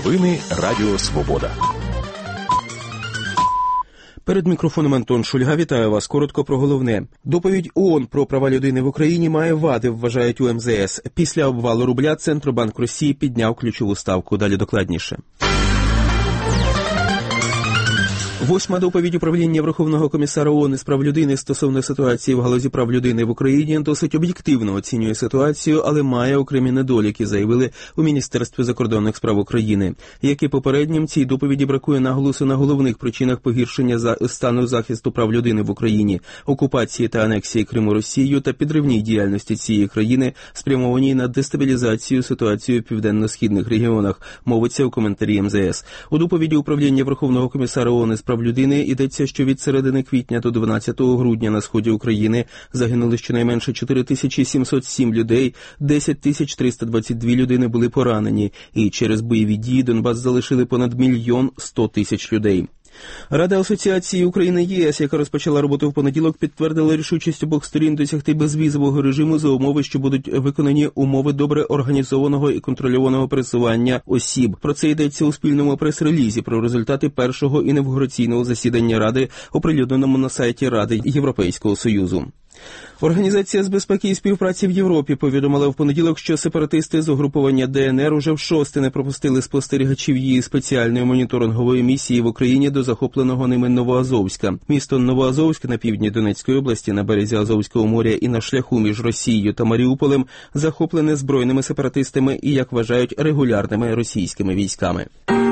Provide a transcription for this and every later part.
Новини Радіо Свобода. Перед мікрофоном Антон Шульга. Вітаю вас. Коротко про головне. Доповідь ООН про права людини в Україні має вади, вважають у МЗС. Після обвалу рубля Центробанк Росії підняв ключову ставку. Далі докладніше. 8-ма доповідь управління Верховного комісара ООН з прав людини стосовно ситуації в галузі прав людини в Україні досить об'єктивно оцінює ситуацію, але має окремі недоліки, заявили у Міністерстві закордонних справ України. Як і попереднім, цій доповіді бракує наголосу на головних причинах погіршення стану захисту прав людини в Україні, окупації та анексії Криму Росією та підривній діяльності цієї країни, спрямованій на дестабілізацію ситуації в південно-східних регіонах, мовиться у коментарі МЗС. У доповіді управління Верховного комісара ООН з прав людини йдеться, що від середини квітня до 12 грудня на сході України загинули щонайменше 4707 людей, 10322 людини були поранені, і через бойові дії Донбас залишили понад 1 100 000 людей. Рада Асоціації України-ЄС, яка розпочала роботу в понеділок, підтвердила рішучість обох сторін досягти безвізового режиму за умови, що будуть виконані умови добре організованого і контрольованого пересування осіб. Про це йдеться у спільному прес-релізі про результати першого інавгураційного засідання Ради, оприлюдненому на сайті Ради Європейського Союзу. Організація з безпеки і співпраці в Європі повідомила в понеділок, що сепаратисти з угрупування ДНР уже вшосте не пропустили спостерігачів її спеціальної моніторингової місії в Україні до захопленого ними Новоазовська. Місто Новоазовськ на півдні Донецької області, на березі Азовського моря і на шляху між Росією та Маріуполем захоплене збройними сепаратистами і, як вважають, регулярними російськими військами.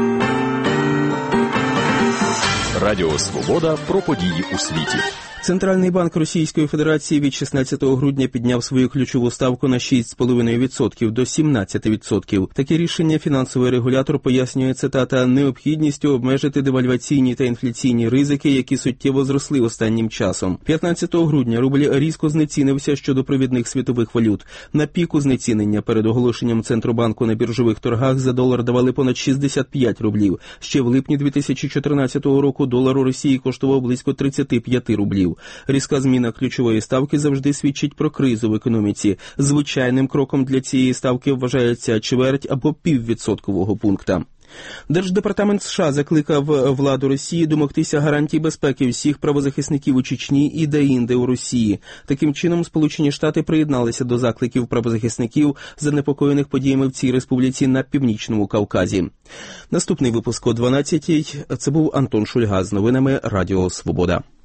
Радіо Свобода про події у світі. Центральний банк Російської Федерації від 16 грудня підняв свою ключову ставку на 6,5% до 17%. Таке рішення фінансовий регулятор пояснює, цитата, необхідністю обмежити девальваційні та інфляційні ризики, які суттєво зросли останнім часом. 15 грудня рубль різко знецінився щодо провідних світових валют. На піку знецінення перед оголошенням Центробанку на біржових торгах за долар давали понад 65 рублів. Ще в липні 2014 року долар у Росії коштував близько 35 рублів. Різка зміна ключової ставки завжди свідчить про кризу в економіці. Звичайним кроком для цієї ставки вважається чверть або піввідсоткового пункта. Держдепартамент США закликав владу Росії домогтися гарантій безпеки всіх правозахисників у Чечні і деінде у Росії. Таким чином, Сполучені Штати приєдналися до закликів правозахисників, занепокоєних подіями в цій республіці на Північному Кавказі. Наступний випуск о 12-й. Це був Антон Шульга з новинами Радіо Свобода.